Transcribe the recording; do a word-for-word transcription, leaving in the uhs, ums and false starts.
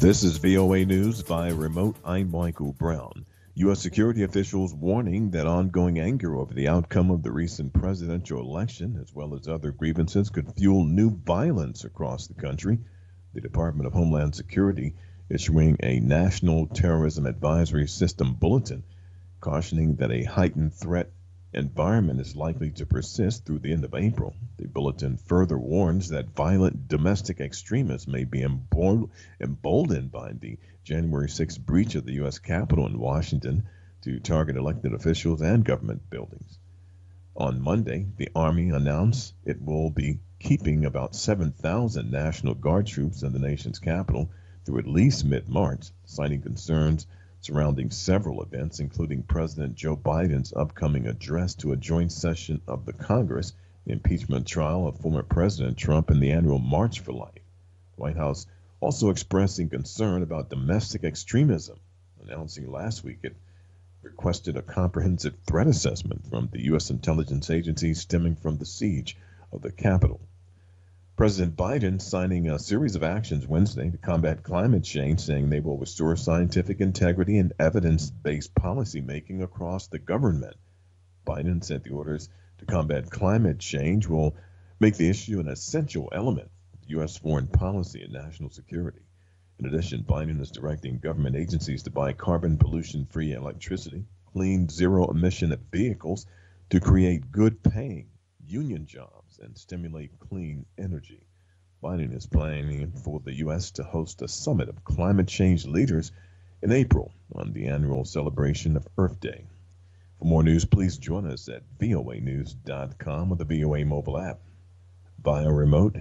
This is V O A News via remote. I'm Michael Brown. U S security officials warning that ongoing anger over the outcome of the recent presidential election, as well as other grievances, could fuel new violence across the country. The Department of Homeland Security issuing a National Terrorism Advisory System bulletin, cautioning that a heightened threat environment is likely to persist through the end of April. The bulletin further warns that violent domestic extremists may be emboldened by the January sixth breach of the U S Capitol in Washington to target elected officials and government buildings. On Monday, the Army announced it will be keeping about seven thousand National Guard troops in the nation's capital through at least mid-March, citing concerns surrounding several events, including President Joe Biden's upcoming address to a joint session of the Congress, the impeachment trial of former President Trump, and the annual March for Life. The White House also expressing concern about domestic extremism, announcing last week it requested a comprehensive threat assessment from the U S intelligence agency stemming from the siege of the Capitol. President Biden signing a series of actions Wednesday to combat climate change, saying they will restore scientific integrity and evidence-based policymaking across the government. Biden said the orders to combat climate change will make the issue an essential element of U S foreign policy and national security. In addition, Biden is directing government agencies to buy carbon pollution-free electricity, clean zero-emission vehicles to create good-paying union jobs and stimulate clean energy. Biden is planning for the U S to host a summit of climate change leaders in April on the annual celebration of Earth Day. For more news, please join us at V O A news dot com or the V O A mobile app. Via remote,